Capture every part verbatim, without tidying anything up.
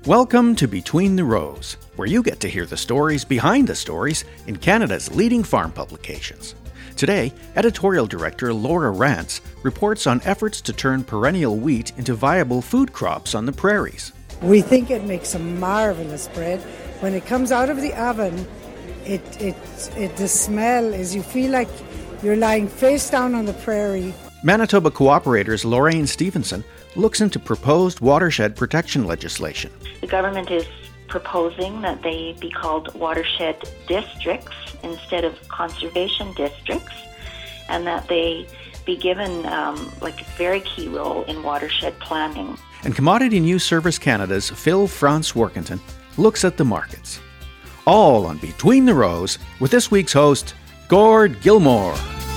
Welcome to Between the Rows, where you get to hear the stories behind the stories in Canada's leading farm publications. Today, editorial director Laura Rance reports on efforts to turn perennial wheat into viable food crops on the prairies. We think it makes a marvelous bread. When it comes out of the oven, it, it, it the smell is you feel like you're lying face down on the prairie. Manitoba Cooperator's Lorraine Stevenson looks into proposed watershed protection legislation. The government is proposing that they be called watershed districts instead of conservation districts, and that they be given um, like a very key role in watershed planning. And Commodity News Service Canada's Phil France Workington looks at the markets. All on Between the Rows with this week's host, Gord Gilmore.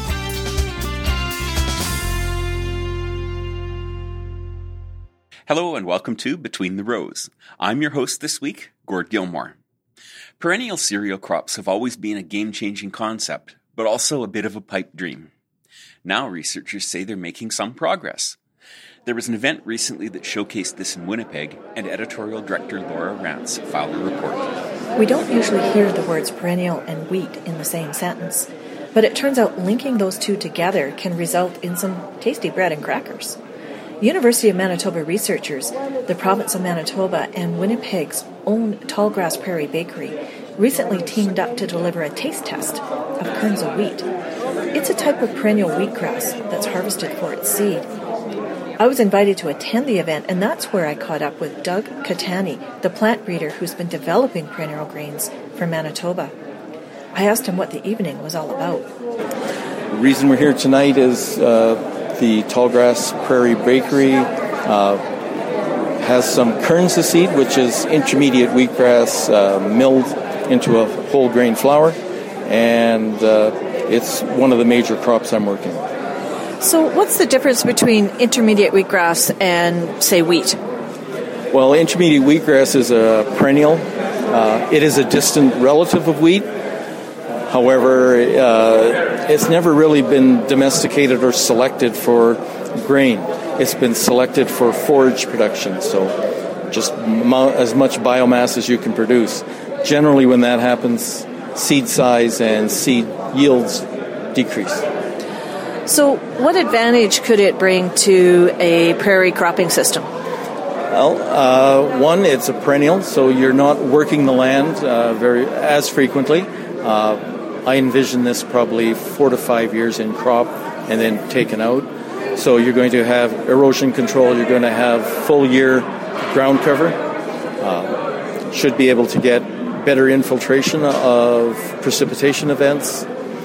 Hello and welcome to Between the Rows. I'm your host this week, Gord Gilmore. Perennial cereal crops have always been a game-changing concept, but also a bit of a pipe dream. Now researchers say they're making some progress. There was an event recently that showcased this in Winnipeg, and editorial director Laura Rance filed a report. We don't usually hear the words perennial and wheat in the same sentence, but it turns out linking those two together can result in some tasty bread and crackers. University of Manitoba researchers, the province of Manitoba, and Winnipeg's own Tallgrass Prairie Bakery recently teamed up to deliver a taste test of kernels of wheat. It's a type of perennial wheatgrass that's harvested for its seed. I was invited to attend the event, and that's where I caught up with Doug Catani, the plant breeder who's been developing perennial grains for Manitoba. I asked him what the evening was all about. The reason we're here tonight is uh, the Tallgrass Prairie Bakery uh, has some kernels of seed, which is intermediate wheatgrass uh, milled into a whole grain flour, and uh, it's one of the major crops I'm working on. So what's the difference between intermediate wheatgrass and, say, wheat? Well, intermediate wheatgrass is a perennial. Uh, it is a distant relative of wheat. However, uh, it's never really been domesticated or selected for grain. It's been selected for forage production, so just mo- as much biomass as you can produce. Generally, when that happens, seed size and seed yields decrease. So what advantage could it bring to a prairie cropping system? Well, uh, one, it's a perennial, so you're not working the land uh, very as frequently. Uh, I envision this probably four to five years in crop and then taken out. So you're going to have erosion control, you're going to have full year ground cover. Uh, should be able to get better infiltration of precipitation events.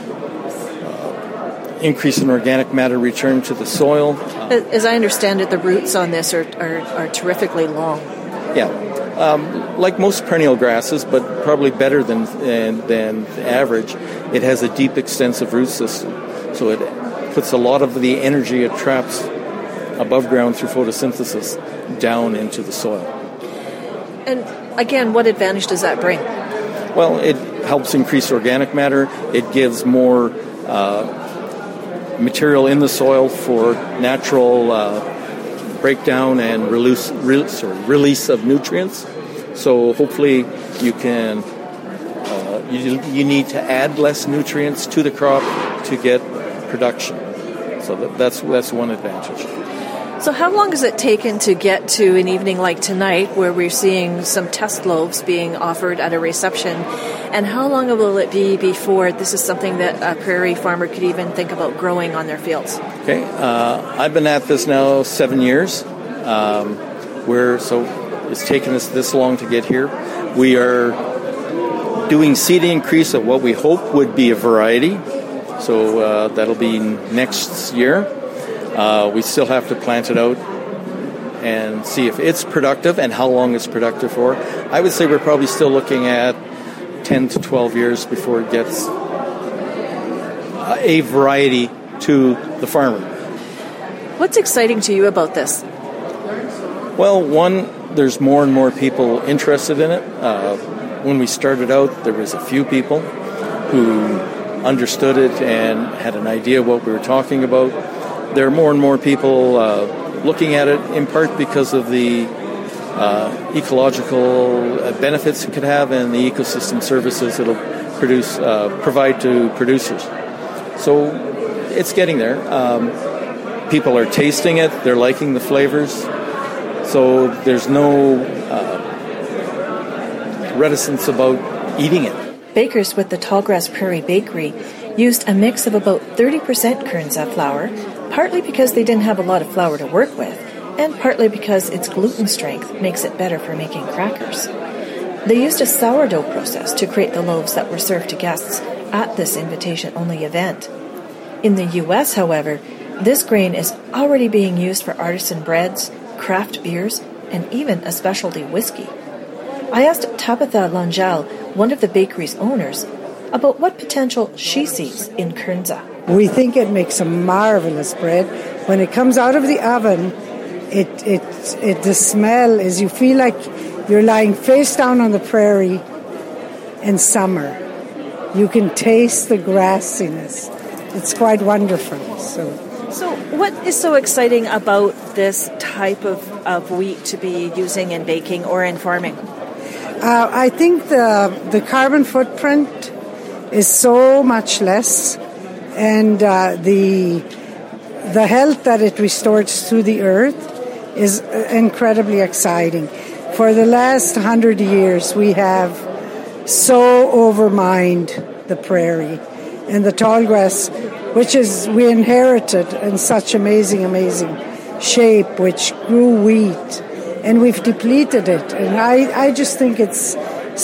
Increase in organic matter return to the soil. As I understand it, the roots on this are, are, are terrifically long. Yeah, um, like most perennial grasses, but probably better than, than than the average. It has a deep, extensive root system, so it puts a lot of the energy it traps above ground through photosynthesis down into the soil. And again, what advantage does that bring? Well, it helps increase organic matter. It gives more uh, material in the soil for natural uh, breakdown and release, re- sorry, release of nutrients. So hopefully you can, uh, you, you need to add less nutrients to the crop to get production. So that, that's that's one advantage. So how long has it taken to get to an evening like tonight where we're seeing some test loaves being offered at a reception? And how long will it be before this is something that a prairie farmer could even think about growing on their fields? Okay, uh, I've been at this now seven years. Um, we're, so it's taken us this long to get here. We are doing seed increase of what we hope would be a variety. So uh, that'll be next year. Uh, we still have to plant it out and see if it's productive and how long it's productive for. I would say we're probably still looking at ten to twelve years before it gets a variety to the farmer. What's exciting to you about this? Well, one, there's more and more people interested in it. Uh, when we started out, there was a few people who understood it and had an idea what we were talking about. There are more and more people uh, looking at it, in part because of the uh, ecological benefits it could have and the ecosystem services it'll produce, uh, provide to producers. So it's getting there. Um, people are tasting it. They're liking the flavors. So there's no uh, reticence about eating it. Bakers with the Tallgrass Prairie Bakery used a mix of about thirty percent Kernza flour, partly because they didn't have a lot of flour to work with, and partly because its gluten strength makes it better for making crackers. They used a sourdough process to create the loaves that were served to guests at this invitation-only event. In the U S, however, this grain is already being used for artisan breads, craft beers, and even a specialty whiskey. I asked Tabitha Langell, one of the bakery's owners, about what potential she sees in Kernza. We think it makes a marvelous bread. When it comes out of the oven, it, it, it the smell is you feel like you're lying face down on the prairie in summer. You can taste the grassiness. It's quite wonderful. So, so what is so exciting about this type of, of wheat to be using in baking or in farming? Uh, I think the the carbon footprint is so much less, and uh, the the health that it restores to the earth is incredibly exciting. For the last hundred years, we have so overmined the prairie and the tall grass, which is we inherited in such amazing, amazing shape, which grew wheat. And we've depleted it. And I, I just think it's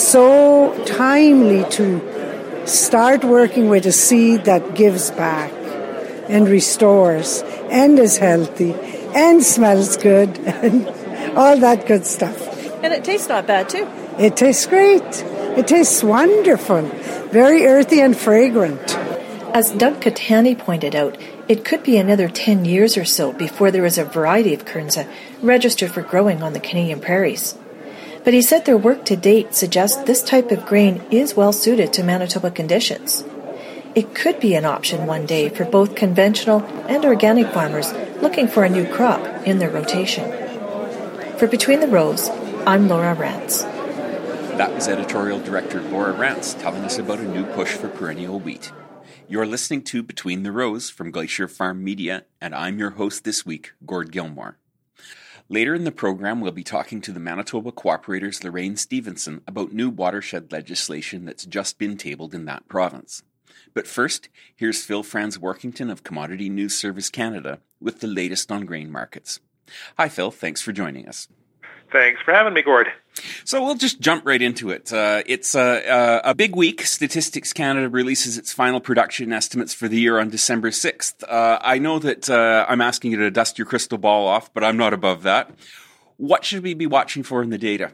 so timely to start working with a seed that gives back and restores and is healthy and smells good and all that good stuff. And it tastes not bad, too. It tastes great. It tastes wonderful. Very earthy and fragrant. As Doug Catani pointed out, it could be another ten years or so before there is a variety of Kernza registered for growing on the Canadian prairies. But he said their work to date suggests this type of grain is well suited to Manitoba conditions. It could be an option one day for both conventional and organic farmers looking for a new crop in their rotation. For Between the Rows, I'm Laura Rance. That was Editorial Director Laura Rance telling us about a new push for perennial wheat. You're listening to Between the Rows from Glacier Farm Media, and I'm your host this week, Gord Gilmore. Later in the program, we'll be talking to the Manitoba Cooperator's Lorraine Stevenson about new watershed legislation that's just been tabled in that province. But first, here's Phil Franz Workington of Commodity News Service Canada with the latest on grain markets. Hi, Phil. Thanks for joining us. Thanks for having me, Gord. So we'll just jump right into it. Uh, it's uh, uh, a big week. Statistics Canada releases its final production estimates for the year on December sixth. Uh, I know that uh, I'm asking you to dust your crystal ball off, but I'm not above that. What should we be watching for in the data?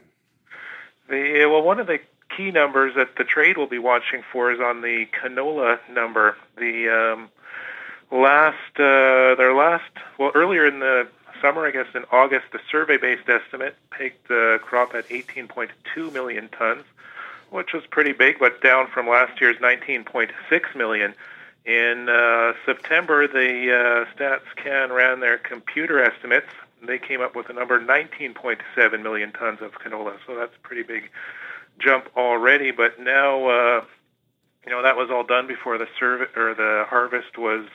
The, well, one of the key numbers that the trade will be watching for is on the canola number. The um, last, uh, their last, well, earlier in the summer, I guess in August, the survey-based estimate pegged the crop at eighteen point two million tons, which was pretty big, but down from last year's nineteen point six million. In uh, September, the uh, StatsCan ran their computer estimates. They came up with a number nineteen point seven million tons of canola, so that's a pretty big jump already. But now, uh, you know, that was all done before the survey or the harvest was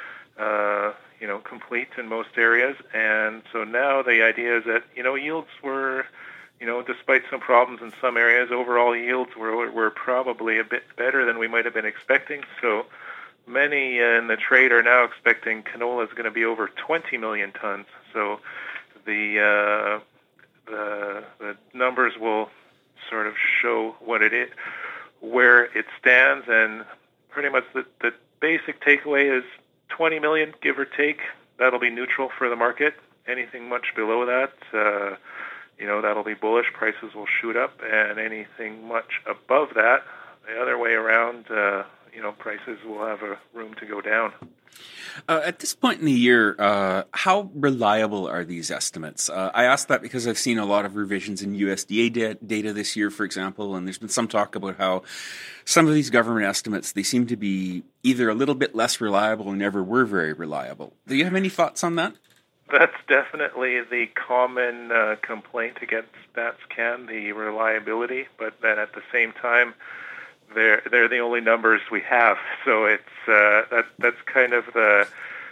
Uh, you know, complete in most areas. And so now the idea is that, you know, yields were, you know, despite some problems in some areas, overall yields were were probably a bit better than we might have been expecting. So many in the trade are now expecting canola is going to be over twenty million tons. So the, uh, the, the numbers will sort of show what it is, where it stands, and pretty much the, the basic takeaway is twenty million, give or take. That'll be neutral for the market. Anything much below that, uh, you know, that'll be bullish. Prices will shoot up, and anything much above that, the other way around, uh, you know, prices will have a room to go down. Uh, at this point in the year, uh, how reliable are these estimates? Uh, I ask that because I've seen a lot of revisions in U S D A da- data this year, for example, and there's been some talk about how some of these government estimates, they seem to be either a little bit less reliable or never were very reliable. Do you have any thoughts on that? that's definitely the common uh, complaint against StatsCan, the reliability. But then at the same time, they're they're the only numbers we have. So it's uh, that that's kind of the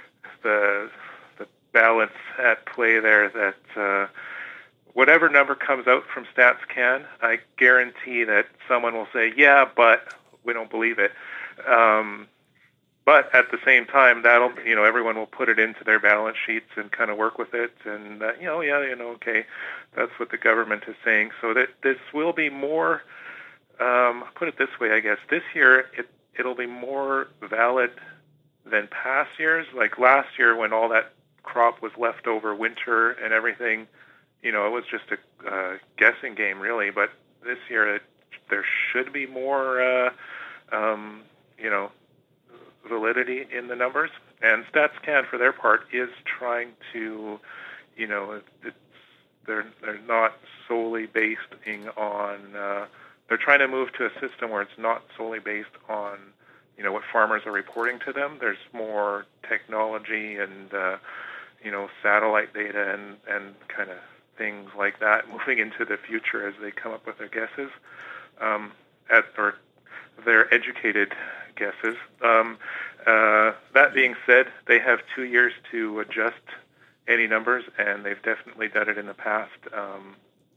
the the balance at play there. That uh, whatever number comes out from StatsCan, I guarantee that someone will say, "Yeah, but we don't believe it." Um, But at the same time, that'll, you know, everyone will put it into their balance sheets and kind of work with it. And, uh, you know, yeah, you know, okay, that's what the government is saying. So that this will be more, um, put it this way, I guess. This year, it, it'll be more valid than past years. Like last year when all that crop was left over winter and everything, you know, it was just a uh, guessing game, really. But this year, it, there should be more, uh, um, you know, validity in the numbers, and StatsCan, for their part, is trying to, you know, it's, they're they're not solely based on. Uh, they're trying to move to a system where it's not solely based on, you know, what farmers are reporting to them. There's more technology and, uh, you know, satellite data and and kind of things like that moving into the future as they come up with their guesses, um, at or their educated guesses. Um, uh, that being said, they have two years to adjust any numbers, and they've definitely done it in the past. Um,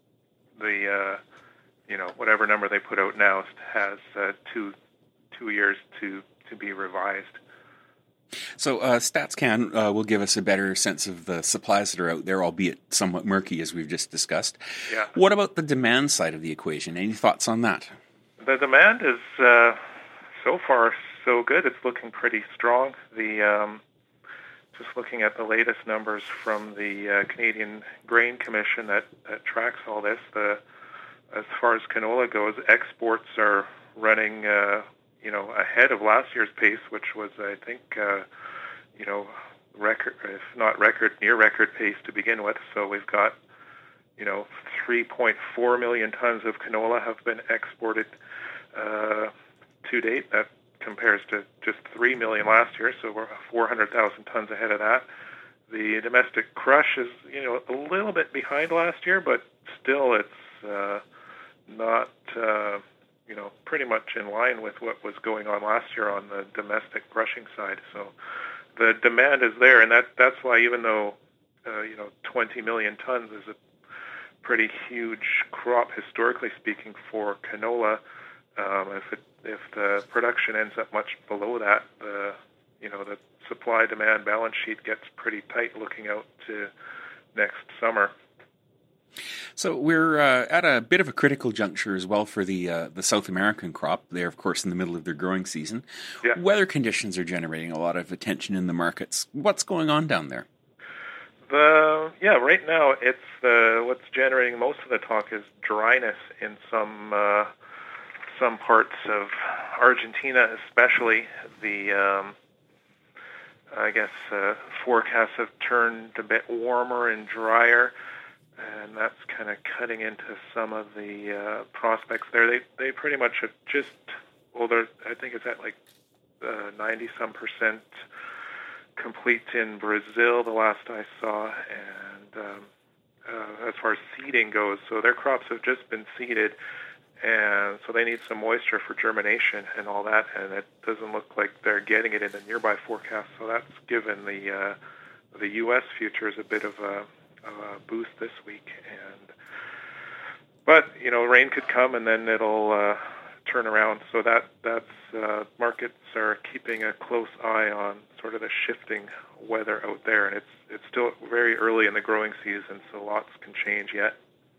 the uh, you know, whatever number they put out now has uh, two two years to to be revised. So uh, StatsCan uh, will give us a better sense of the supplies that are out there, albeit somewhat murky, as we've just discussed. Yeah. What about the demand side of the equation? Any thoughts on that? The demand is uh, so far so good. It's looking pretty strong. The um, just looking at the latest numbers from the uh, Canadian Grain Commission that, that tracks all this. The as far as canola goes, exports are running, uh, you know, ahead of last year's pace, which was, I think, uh, you know, record, if not record, near record pace to begin with. So we've got, you know, three point four million tons of canola have been exported uh, to date. That compares to just three million last year, so we're four hundred thousand tons ahead of that. The domestic crush is, you know, a little bit behind last year, but still it's uh, not, uh, you know, pretty much in line with what was going on last year on the domestic crushing side. So the demand is there, and that that's why even though, uh, you know, twenty million tons is a pretty huge crop, historically speaking, for canola, um, if it if the production ends up much below that, the you know the supply-demand balance sheet gets pretty tight looking out to next summer. So we're uh, at a bit of a critical juncture as well for the uh, the South American crop. They're, of course, in the middle of their growing season. Yeah. Weather conditions are generating a lot of attention in the markets. What's going on down there? The yeah, right now it's uh, what's generating most of the talk is dryness in some uh, some parts of Argentina, especially. The um, I guess uh, forecasts have turned a bit warmer and drier, and that's kind of cutting into some of the uh, prospects there. They they pretty much have just well, they're I think it's at like ninety uh, some percent complete in Brazil, the last I saw, and um, uh, as far as seeding goes, so their crops have just been seeded, and so they need some moisture for germination and all that, and it doesn't look like they're getting it in the nearby forecast, so that's given the uh, the U S futures a bit of a, a boost this week. And but you know, rain could come and then it'll uh, turn around, so that that's uh, markets are keeping a close eye on sort of the shifting weather out there, and it's it's still very early in the growing season, so lots can change yet.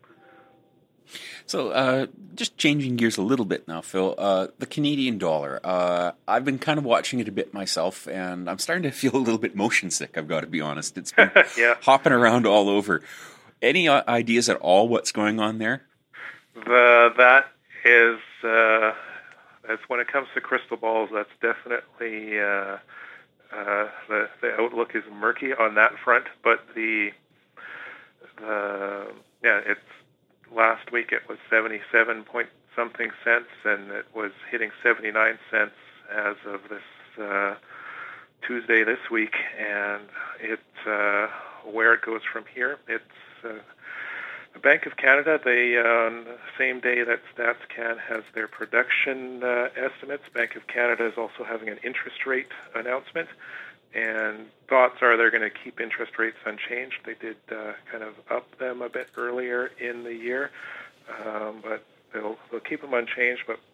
So, uh, just changing gears a little bit now, Phil, uh, the Canadian dollar. Uh, I've been kind of watching it a bit myself, and I'm starting to feel a little bit motion sick, I've got to be honest. It's been yeah. hopping around all over. Any uh, ideas at all what's going on there? The that is, uh, that's when it comes to crystal balls, that's definitely, uh, uh, the, the outlook is murky on that front, but the, the yeah, it's, last week it was seventy-seven point something cents, and it was hitting seventy-nine cents as of this uh, Tuesday this week, and it uh, where it goes from here. It's uh, the Bank of Canada, they, uh, on the same day that StatsCan has their production uh, estimates, Bank of Canada is also having an interest rate announcement, and thoughts are they're going to keep interest rates unchanged. They did uh, kind of up them a bit earlier in the year, um, but they'll, they'll keep them unchanged, but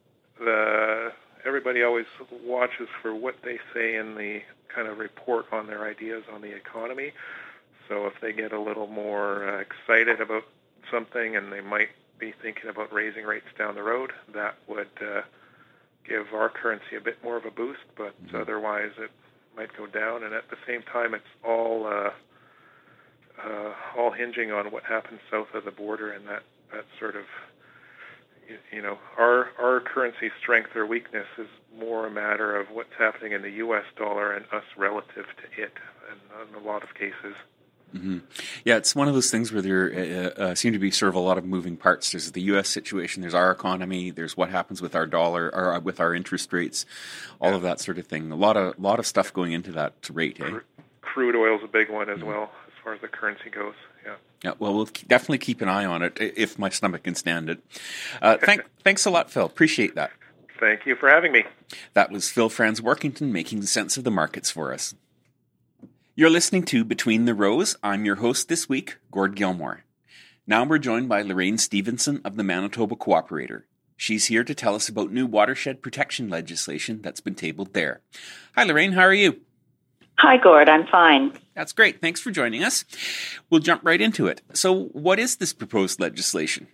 the everybody always watches for what they say in the kind of report on their ideas on the economy. So if they get a little more uh, excited about something and they might be thinking about raising rates down the road, that would uh, give our currency a bit more of a boost, but mm-hmm. otherwise it might go down. And at the same time, it's all uh, uh, all hinging on what happens south of the border, and that, that sort of You know, our our currency strength or weakness is more a matter of what's happening in the U S dollar and us relative to it, in, in a lot of cases. Mm-hmm. Yeah, it's one of those things where there uh, uh, seem to be sort of a lot of moving parts. There's the U S situation, there's our economy, there's what happens with our dollar, or with our interest rates, all yeah. of that sort of thing. A lot of lot of stuff going into that rate. Eh? Crude oil is a big one as mm-hmm. well, as far as the currency goes. Yeah. Yeah, well, we'll definitely keep an eye on it if my stomach can stand it. Uh, thank, thanks a lot, Phil. Appreciate that. Thank you for having me. That was Phil Franz Workington making sense of the markets for us. You're listening to Between the Rows. I'm your host this week, Gord Gilmore. Now we're joined by Lorraine Stevenson of the Manitoba Cooperator. She's here to tell us about new watershed protection legislation that's been tabled there. Hi, Lorraine. How are you? Hi, Gord. I'm fine. That's great. Thanks for joining us. We'll jump right into it. So what is this proposed legislation?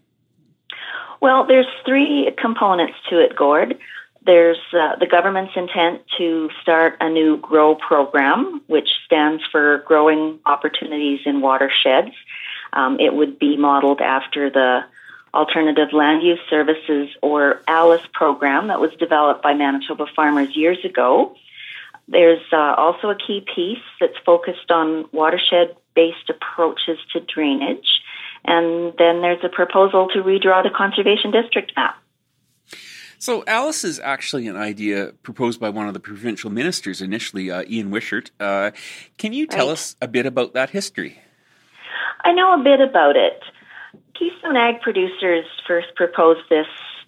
Well, there's three components to it, Gord. There's uh, the government's intent to start a new GROW program, which stands for Growing Opportunities in Watersheds. Um, it would be modeled after the Alternative Land Use Services, or ALICE program, that was developed by Manitoba farmers years ago. There's uh, also a key piece that's focused on watershed-based approaches to drainage. And then there's a proposal to redraw the conservation district map. So ALICE is actually an idea proposed by one of the provincial ministers initially, uh, Ian Wishart. Uh, can you tell right. us a bit about that history? I know a bit about it. Keystone Ag Producers first proposed this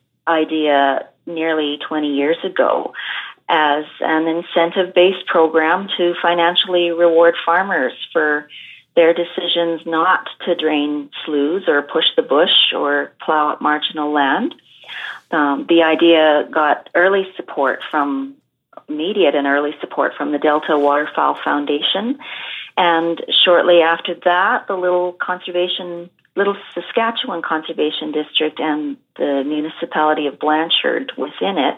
idea nearly twenty years ago as an incentive-based program to financially reward farmers for their decisions not to drain sloughs or push the bush or plow up marginal land. Um, the idea got early support from, immediate and early support from the Delta Waterfowl Foundation. And shortly after that, the Little Conservation, Little Saskatchewan Conservation District and the municipality of Blanchard within it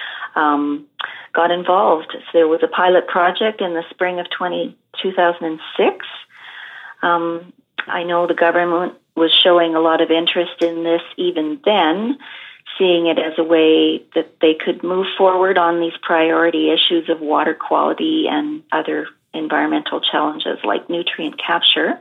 um, got involved. So there was a pilot project in the spring of two thousand six. Um, I know the government was showing a lot of interest in this even then, seeing it as a way that they could move forward on these priority issues of water quality and other environmental challenges like nutrient capture.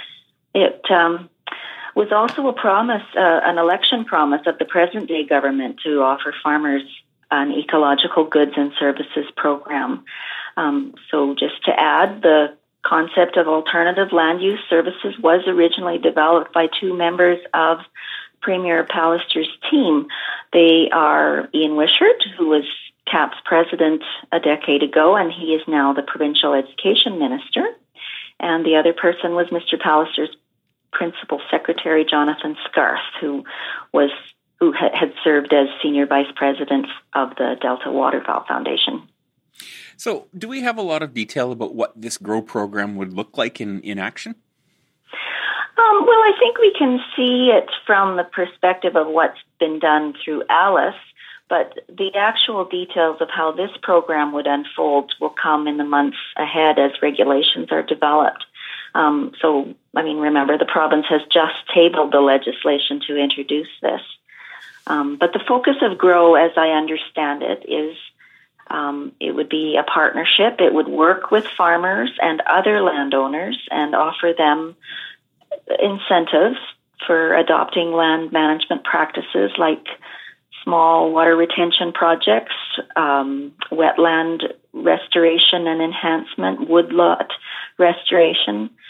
It um, was also a promise, uh, an election promise of the present-day government to offer farmers an ecological goods and services program. Um, so just to add, the concept of alternative land use services was originally developed by two members of Premier Pallister's team. They are Ian Wishart, who was C A P's president a decade ago, and he is now the provincial education minister. And the other person was Mister Pallister's principal secretary, Jonathan Scarth, who was who had served as senior vice president of the Delta Waterfowl Foundation. So, do we have a lot of detail about what this GROW program would look like in, in action? Um, well, I think we can see it from the perspective of what's been done through ALICE, but the actual details of how this program would unfold will come in the months ahead as regulations are developed. Um, so, I mean, remember, the province has just tabled the legislation to introduce this. Um, but the focus of GROW, as I understand it, is um, it would be a partnership. It would work with farmers and other landowners and offer them incentives for adopting land management practices like small water retention projects, um, wetland restoration and enhancement, woodlot restoration,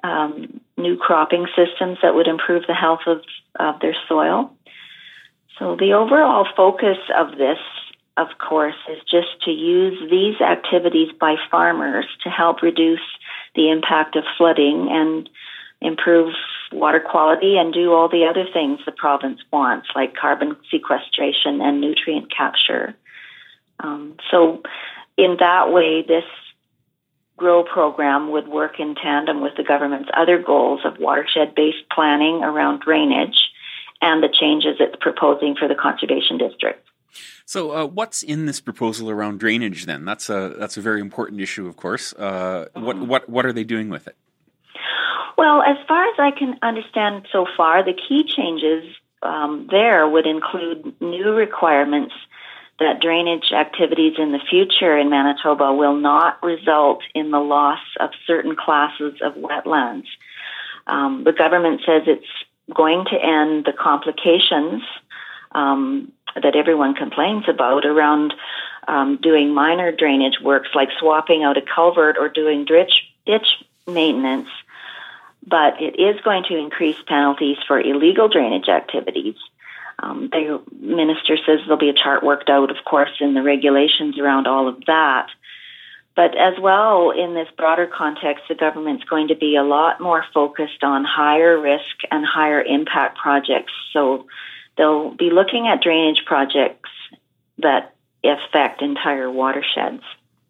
um, new cropping systems that would improve the health of, of their soil. So the overall focus of this, of course, is just to use these activities by farmers to help reduce the impact of flooding and improve water quality and do all the other things the province wants, like carbon sequestration and nutrient capture. Um, so in that way, this GROW program would work in tandem with the government's other goals of watershed-based planning around drainage and the changes it's proposing for the conservation district. So uh, what's in this proposal around drainage then? That's a that's a very important issue, of course. Uh, what, what, what are they doing with it? Well, as far as I can understand so far, the key changes um, there would include new requirements that drainage activities in the future in Manitoba will not result in the loss of certain classes of wetlands. Um, the government says it's going to end the complications um, that everyone complains about around um, doing minor drainage works like swapping out a culvert or doing ditch, ditch maintenance. But it is going to increase penalties for illegal drainage activities. Um, the minister says there'll be a chart worked out, of course, in the regulations around all of that. But as well, in this broader context, the government's going to be a lot more focused on higher risk and higher impact projects. So they'll be looking at drainage projects that affect entire watersheds.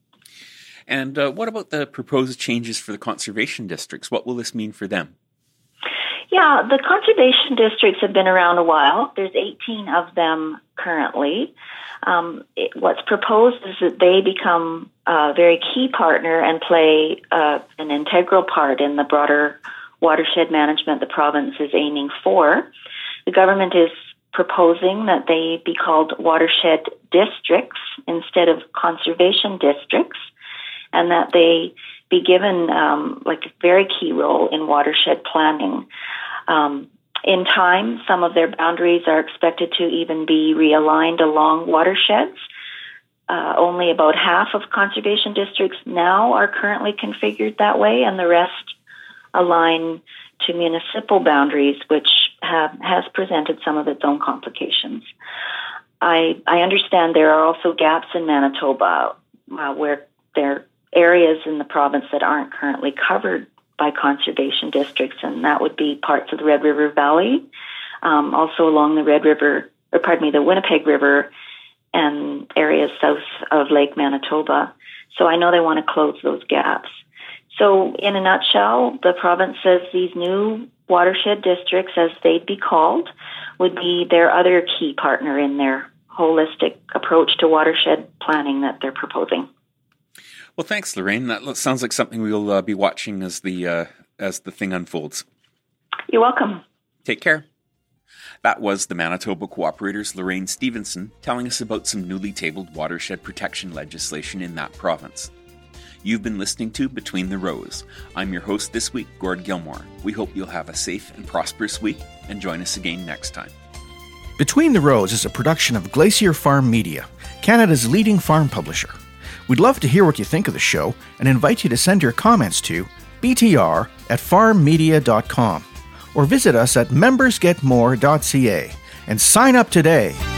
And uh, what about the proposed changes for the conservation districts? What will this mean for them? Yeah, the conservation districts have been around a while. There's eighteen of them currently. Um, it, what's proposed is that they become a very key partner and play uh, an integral part in the broader watershed management the province is aiming for. The government is proposing that they be called watershed districts instead of conservation districts, and that they be given um, like a very key role in watershed planning. Um, in time, some of their boundaries are expected to even be realigned along watersheds. Uh, only about half of conservation districts now are currently configured that way, and the rest align to municipal boundaries, which have, has presented some of its own complications. I, I understand there are also gaps in Manitoba uh, where there are areas in the province that aren't currently covered by conservation districts, and that would be parts of the Red River Valley, um, also along the Red River, or pardon me, the Winnipeg River, and areas south of Lake Manitoba. So I know they want to close those gaps. So in a nutshell, the province says these new watershed districts, as they'd be called, would be their other key partner in their holistic approach to watershed planning that they're proposing. Well, thanks, Lorraine. That sounds like something we'll uh, be watching as the uh, as the thing unfolds. You're welcome. Take care. That was the Manitoba Cooperator's Lorraine Stevenson telling us about some newly tabled watershed protection legislation in that province. You've been listening to Between the Rows. I'm your host this week, Gord Gilmore. We hope you'll have a safe and prosperous week and join us again next time. Between the Rows is a production of Glacier Farm Media, Canada's leading farm publisher. We'd love to hear what you think of the show and invite you to send your comments to b t r at farm media dot com or visit us at members get more dot c a and sign up today.